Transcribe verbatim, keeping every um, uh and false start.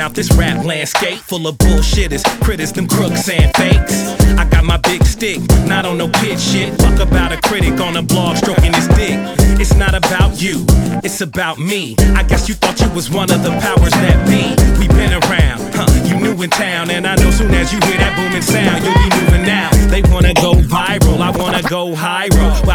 out this rap landscape full of bullshitters, critters, them crooks and fakes. I got my big stick, not on no kid shit. Fuck about a critic on a blog stroking his dick. It's not about you, it's about me. I guess you thought you was one of the powers that be. We been around, huh, you new in town, and I know soon as you hear that booming sound, you'll be moving now. They wanna go viral, I wanna go high.